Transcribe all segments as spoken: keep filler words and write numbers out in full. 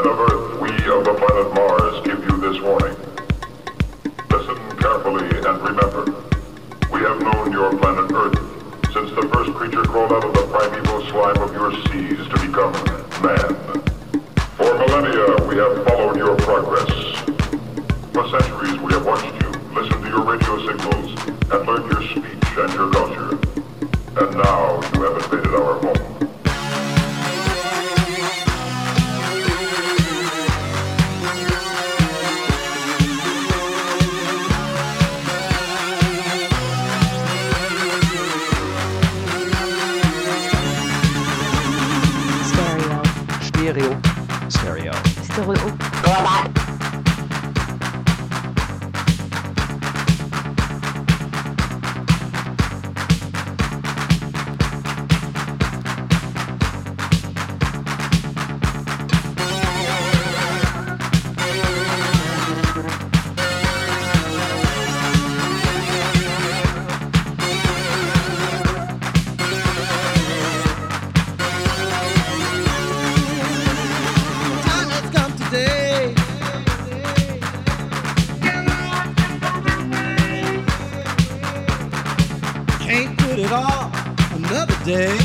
men of Earth, we of the planet Mars give you this warning. Listen carefully and remember, we have known your planet Earth since the first creature crawled out of the primeval slime of your seas to become man. For millennia, we have followed your progress. For centuries, we have watched you, listened to your radio signals, and learned your speech and your culture. And now you have invaded our home. Stereo. Stereo. Stereo. Day.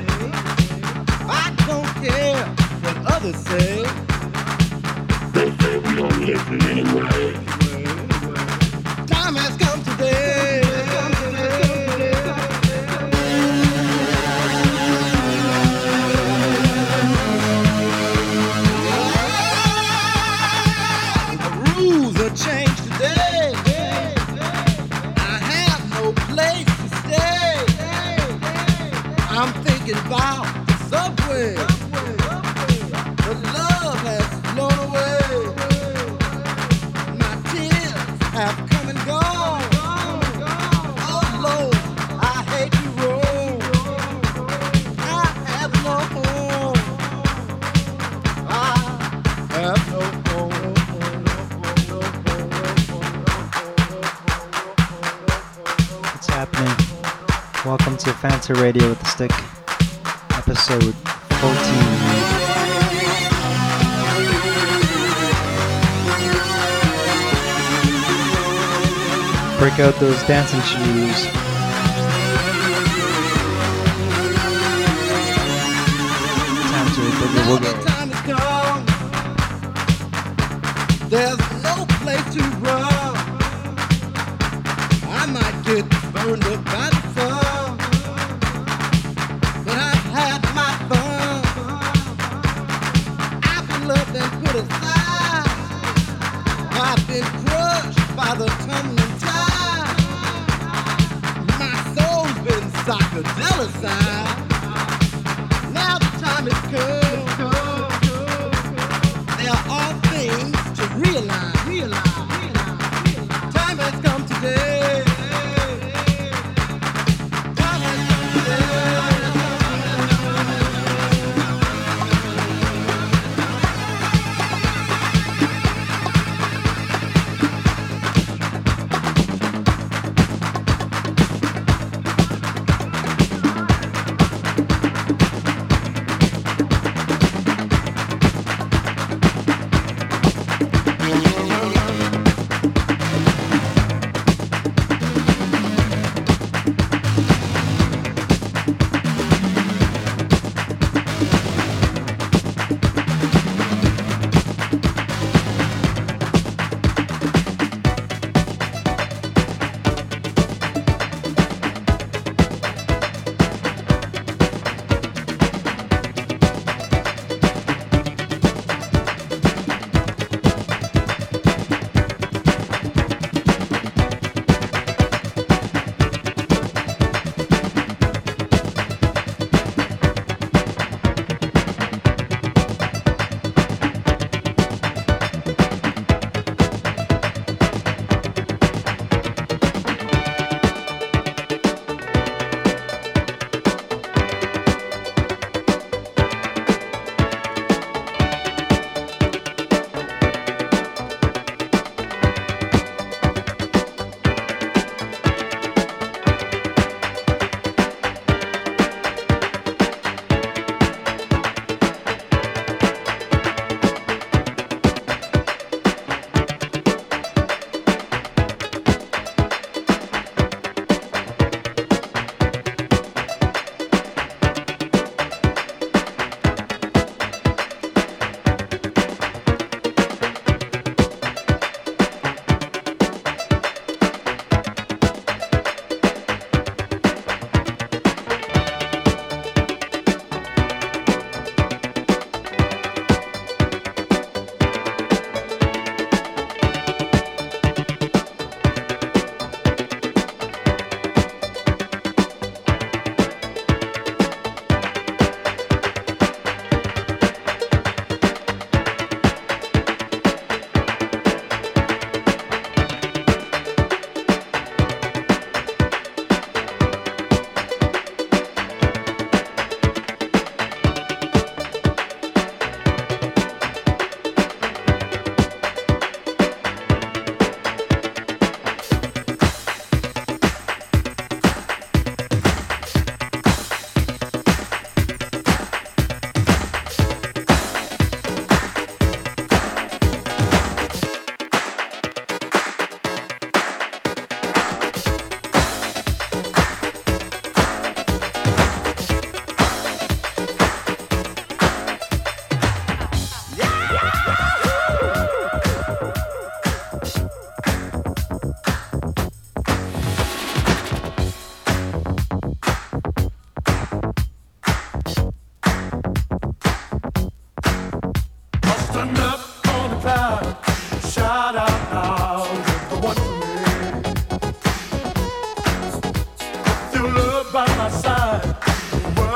I don't care what others say. They say we don't listen anyway. Time has come today. The rules are changed today. I have no place to stay. I'm thinking about the subway, but love has flown away. My tears have come and gone. Oh Lord, I hate to roam. I have no home. I have no home. What's happening? Welcome to Fanta Radio with the Stick, episode fourteen. Break out those dancing shoes. Time to boogie woogie. Time has come. There's no place to run. I might get burned up by the sun, but I've had my fun. I've been loved and put aside. I've been crushed by the tumbling tide. My soul's been psychedelicized. Now the time has come. There are things to realize. realize. Time has come today.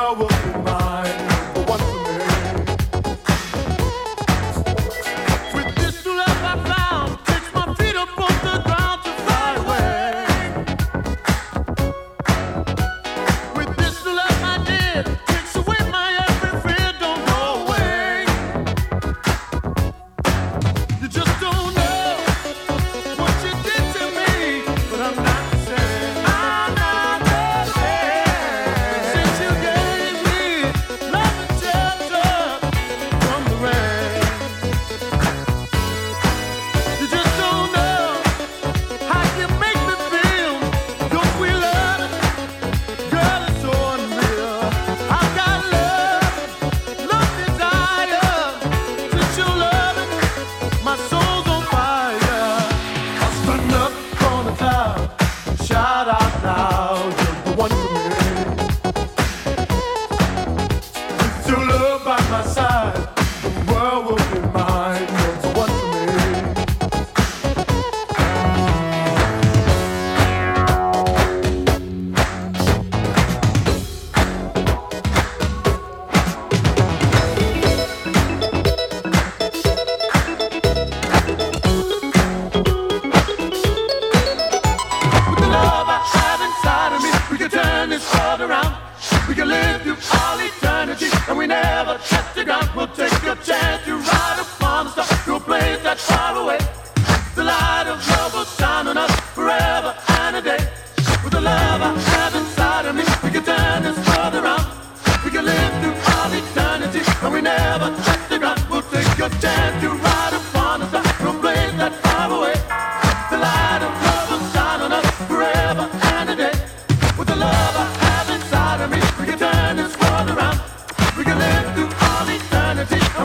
We can live through all eternity.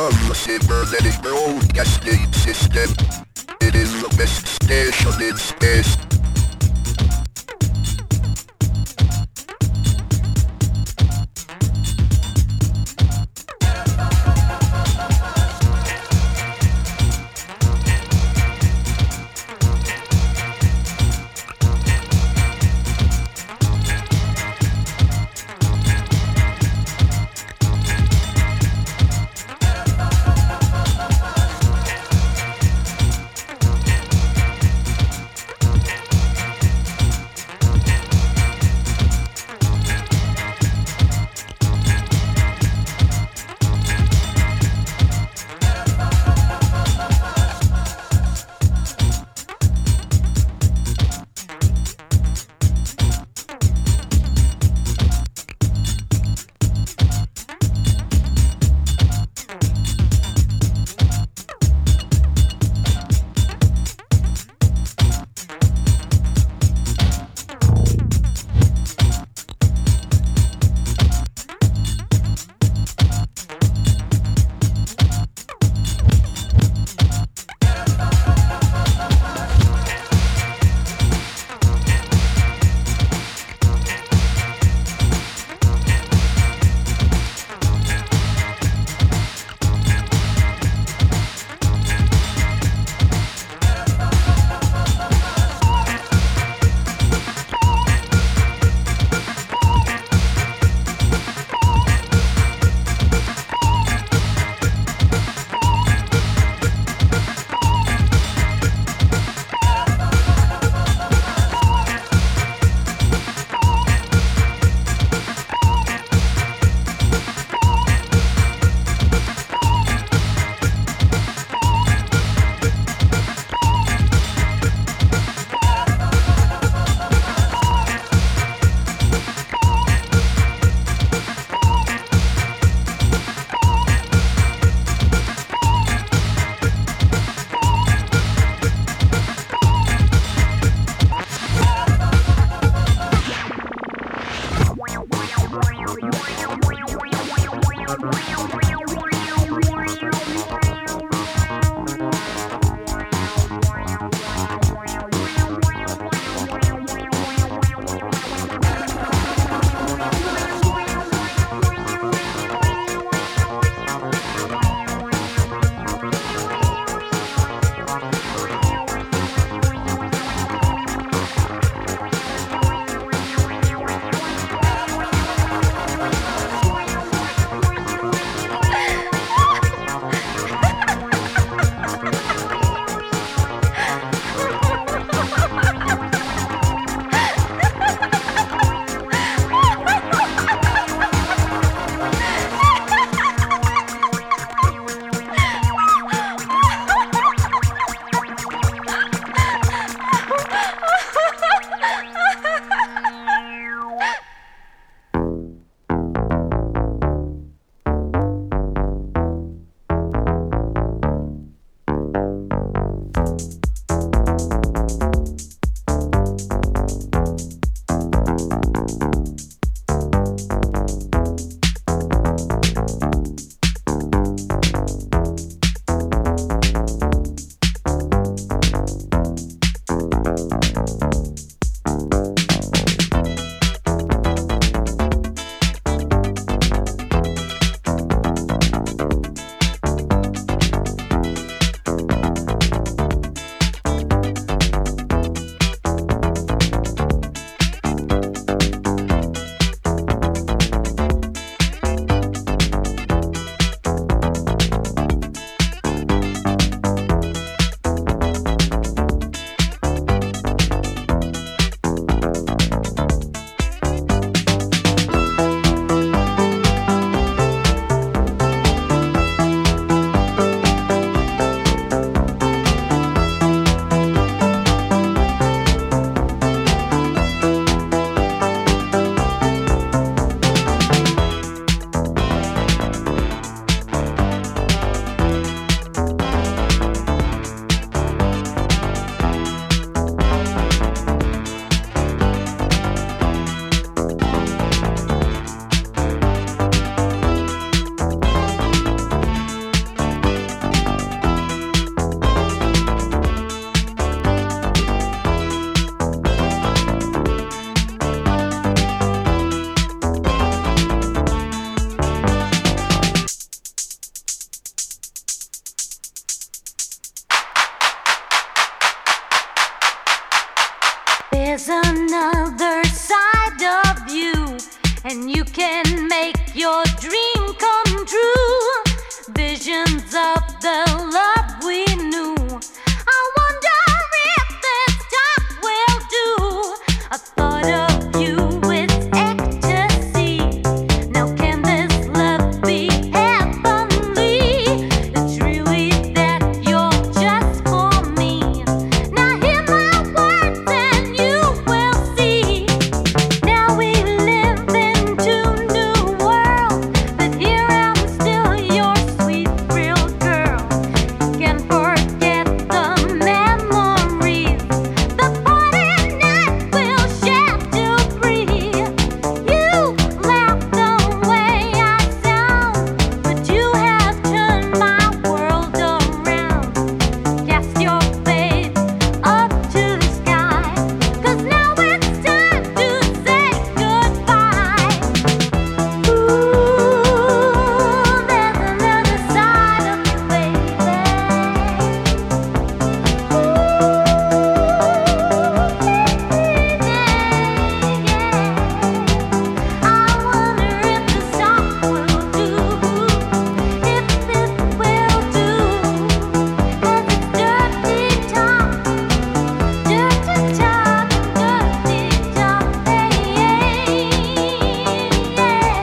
the cybernetic broadcasting system. It is the best station in space. There's another side of you, and you can make your dream come true. Visions of the love we knew. I wonder if this talk will do. I thought of you with ecstasy. Now can this love be heavenly? It's really that you're just for me. Now hear my words and you will see. Now we live in two new worlds, but here I'm still your sweet real girl. Can't forget the memories. The party night we'll share till free. You laugh the way I sound, but you have turned my world around. Cast your face up to the sky, 'cause now it's time to say goodbye. Ooh, there's another side of you, baby. I wonder if the song will do, if this will do, 'cause it's dirty talk, dirty talk, dirty talk, hey, yeah.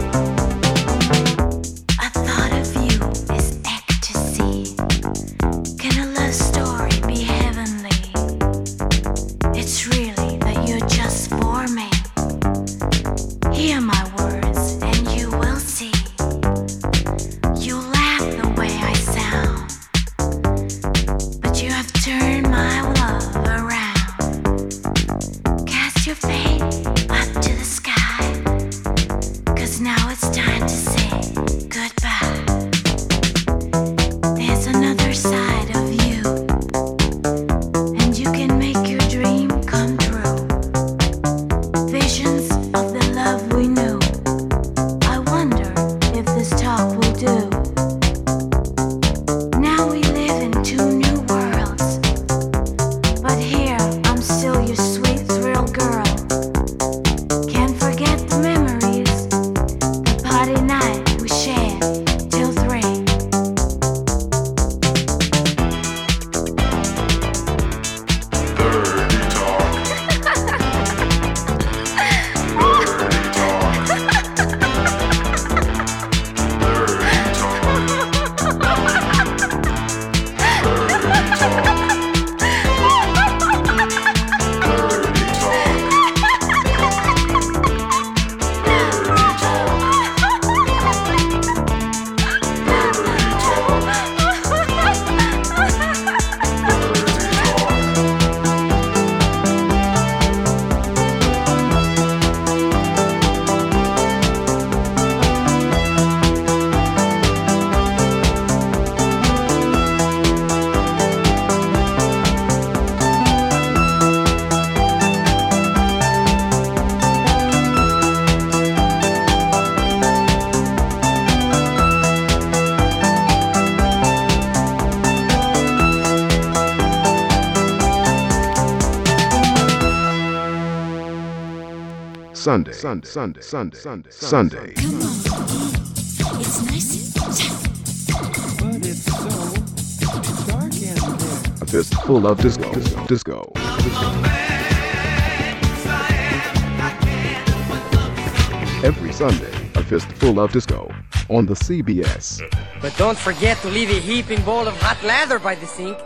I thought of you as ecstasy. Can a love story be heavenly? It's really that you're just for me. Hear my words and you will see. You laugh the way I sound, but you have turned my love around. Cast your fate up to the sky, 'cause now it's time to say goodbye. There's another side of you, and you can make your dream come true. Visions of the love we knew. I wonder if this talk will do. Now we live in two new worlds, but here I'm still your sweet thrill girl. Can't forget the memories, the party night we shared till three. Dirty talk. Dirty talk. Dirty Sunday, Sunday, Sunday, Sunday, Sunday, Sunday. It's nice and But it's so dark in there. A fist full of disco, disco, disco. Every Sunday, a fist full of disco on the C B S. But don't forget to leave a heaping bowl of hot lather by the sink.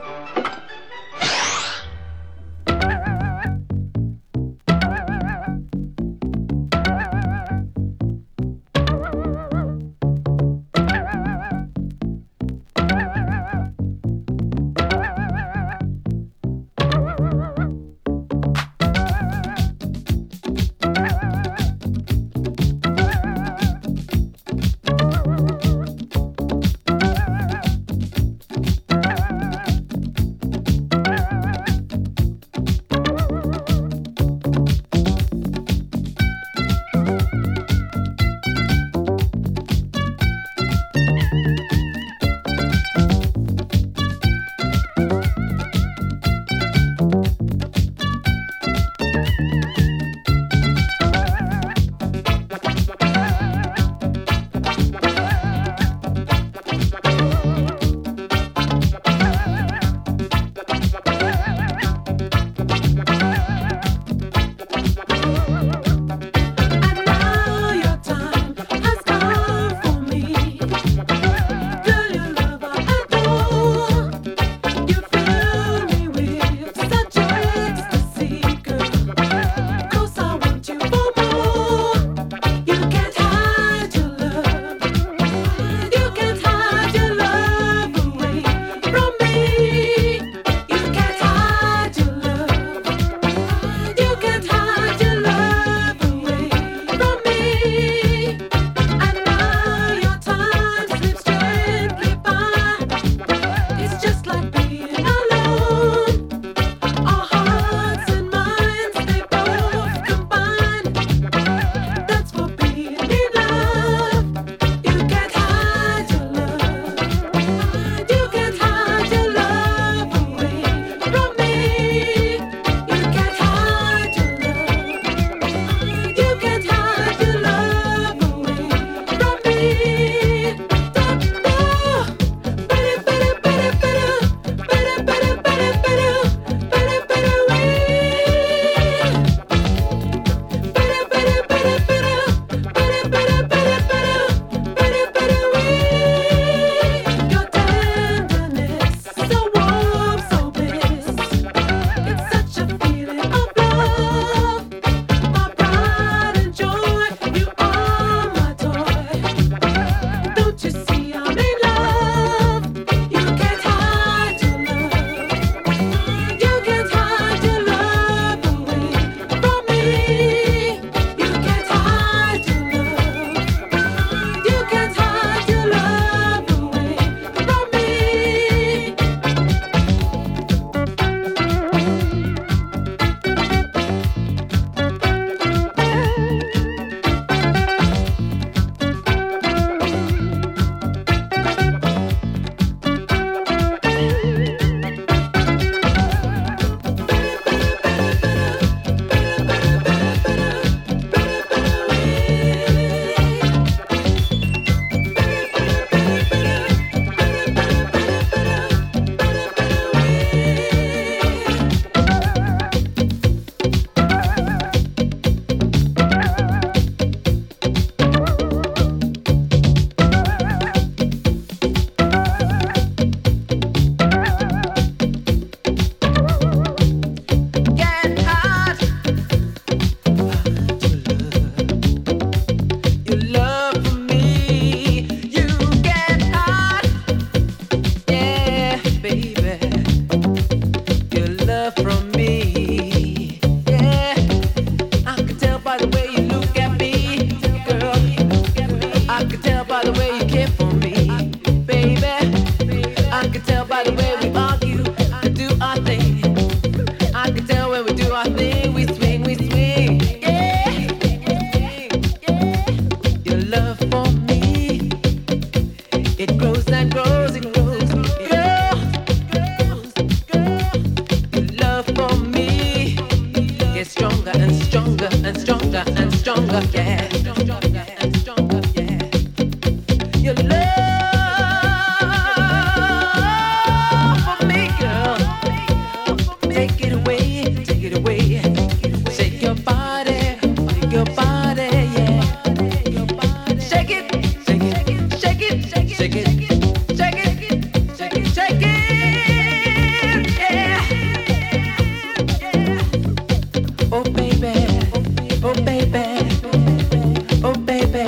Oh baby, oh baby,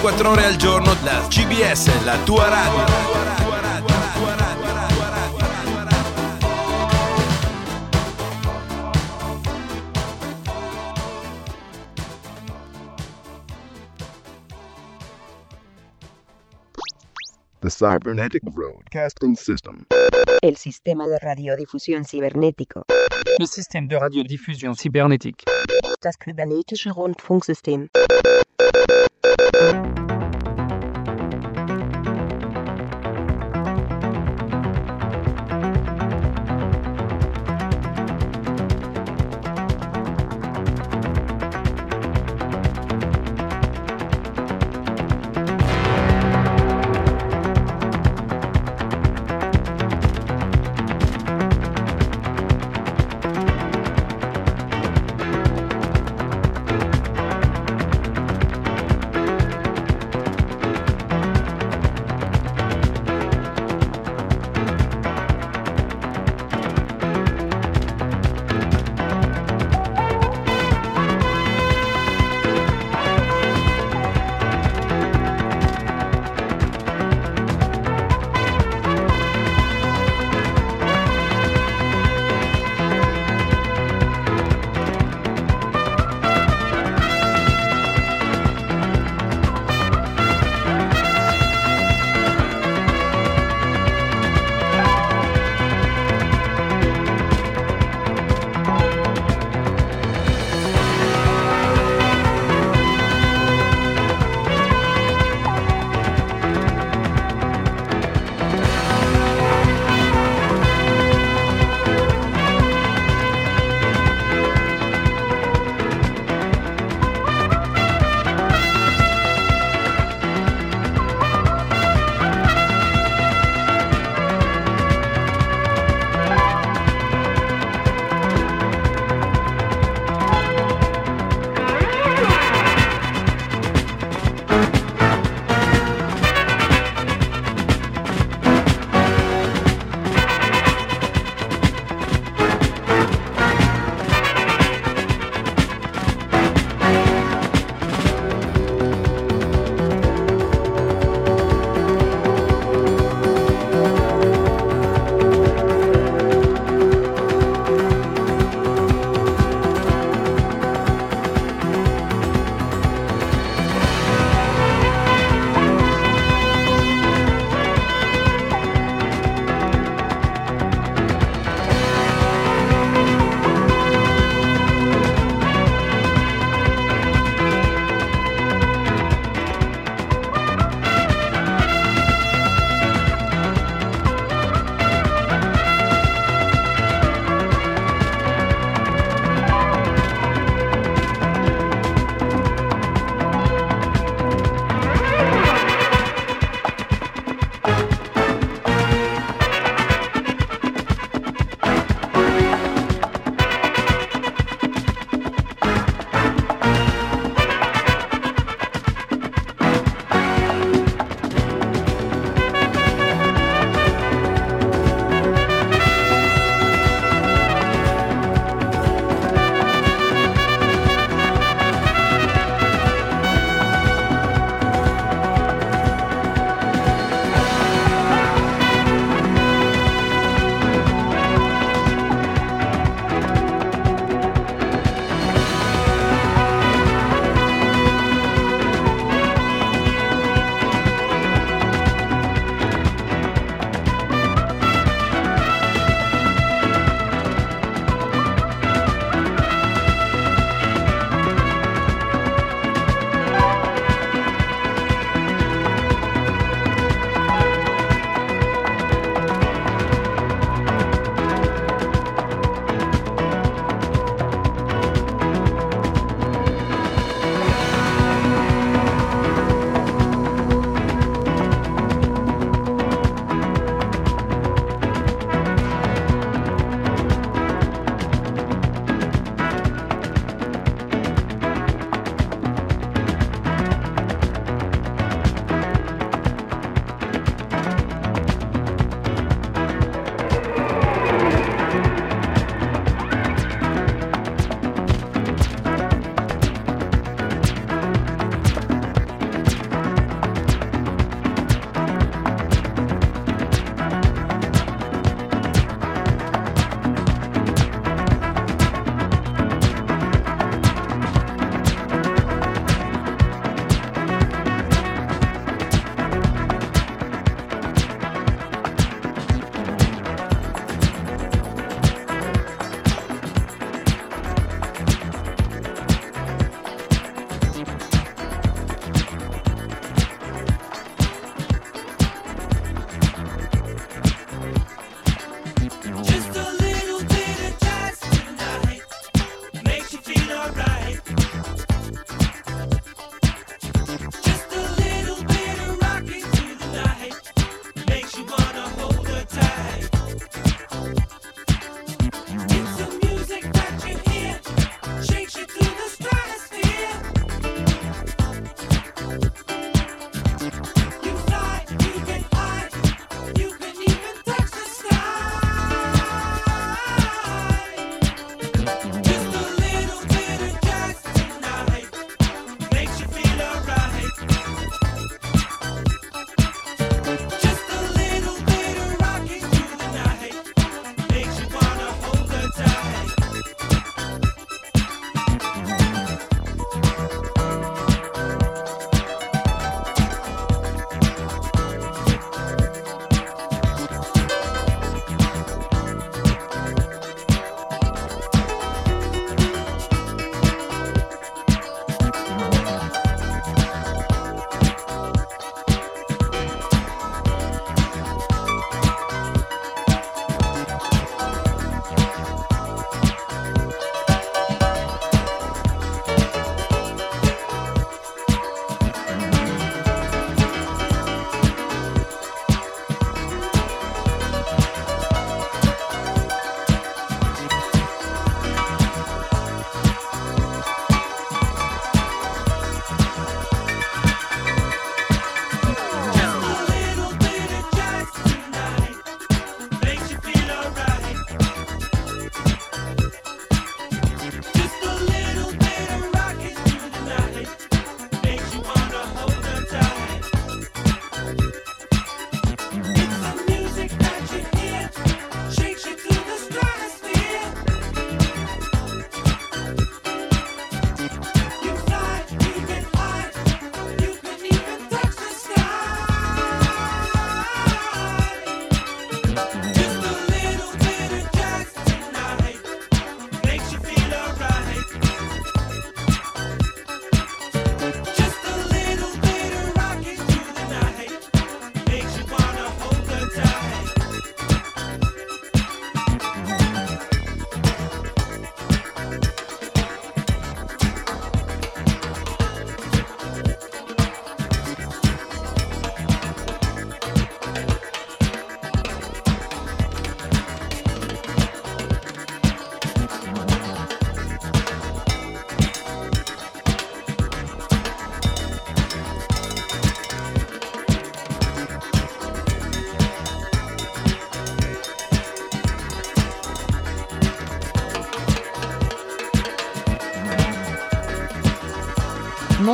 ventiquattro ore al giorno, la C B S, la tua radio. The Cybernetic Broadcasting System. El sistema de radiodifusión cibernético. Le système de radiodiffusion cybernétique. Das kybernetische Rundfunksystem.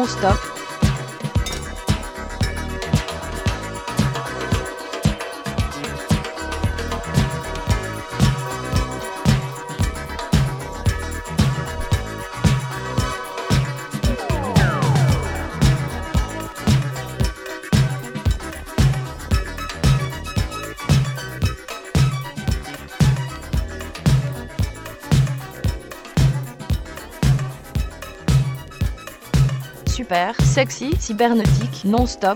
non-stop. Super, sexy, cybernétique, non-stop.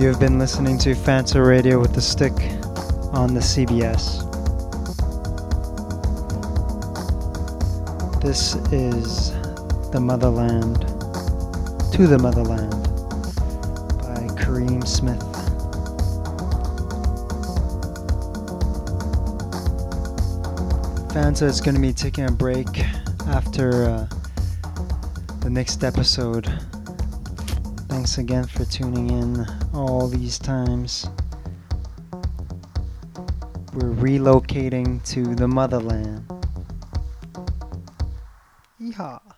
You have been listening to Fanta Radio with the Stick on the C B S. This is The Motherland, To the Motherland by Kareem Smith. Fanta is going to be taking a break after uh, the next episode. Thanks again for tuning in all these times. We're relocating to the motherland. Yeehaw.